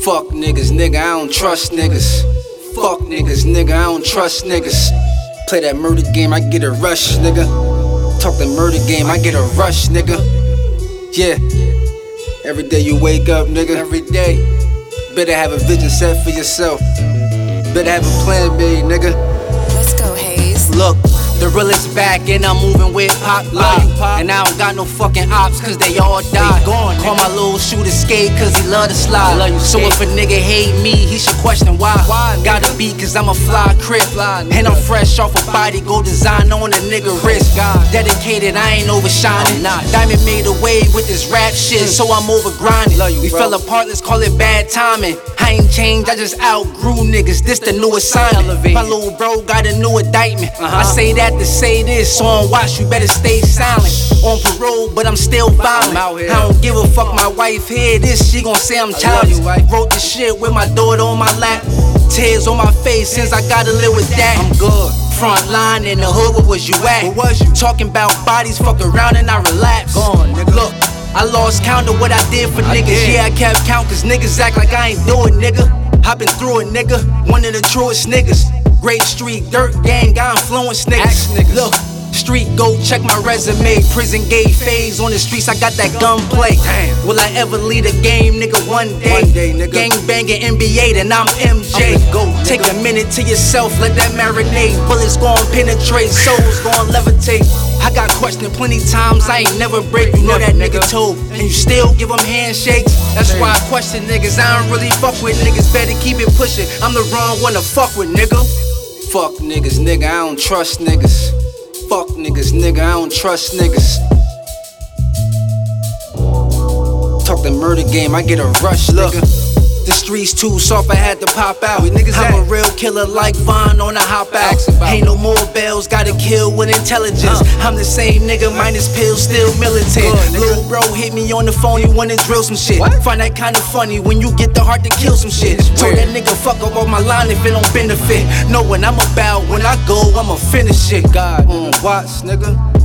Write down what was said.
Fuck niggas, nigga, I don't trust niggas. Fuck niggas, nigga, I don't trust niggas. Play that murder game, I get a rush, nigga. Talk the murder game, I get a rush, nigga. Yeah. Every day you wake up, nigga. Every day. Better have a vision set for yourself. Better have a plan, B, nigga. Let's go, Hayes. Look, the realest back and I'm moving with Pop. And I don't got no fucking ops cause they all died. Call my little shooter skate cause he love to slide. So if a nigga hate me, he should question why. Gotta be cause I'm a fly crip. And I'm fresh off a body, go design on a nigga wrist. Dedicated, I ain't overshining. Diamond made a wave with this rap shit, so I'm over grinding. We fell apart, let's call it bad timing. I ain't changed, I just outgrew niggas. This the new assignment. My little bro got a new indictment. I say that to say this, so on watch, you better stay silent. On parole, but I'm still violent. I don't give a fuck, my wife hear this, she gon' say I'm childish. Wrote this shit with my daughter on my lap. Tears on my face since I gotta live with that. I'm good. Front line in the hood, where was you at? Where was you? Talking about bodies, fuck around and I relapse. Look, I lost count of what I did for niggas. Yeah, I kept count cause niggas act like I ain't do it, nigga. I been through it, nigga. One of the truest niggas. Great street, dirt gang, I influence niggas. Look, street go check my resume. Prison gay phase on the streets, I got that gunplay. Will I ever lead a game, nigga? One day, nigga. Gang banging NBA, then I'm MJ. Take a minute to yourself, let that marinate. Bullets gon' penetrate, souls gon' levitate. I got questioned plenty times, I ain't never break. You know that nigga told, and you still give them handshakes. That's why I question niggas, I don't really fuck with niggas. Better keep it pushing, I'm the wrong one to fuck with, nigga. Fuck niggas, nigga, I don't trust niggas. Fuck niggas, nigga, I don't trust niggas. Talk the murder game, I get a rush, nigga. The streets too soft, I had to pop out. I'm a real killer like Vaughn on a hop out. Ain't no more bells, gotta kill with intelligence. I'm the same nigga, minus pills, still militant. Lil' bro hit me on the phone, he wanna drill some shit. Find that kinda funny when you get the heart to kill some shit. Told that nigga fuck up on my line if it don't benefit. Know when I'm about, when I go, I'ma finish it. God, watch, nigga.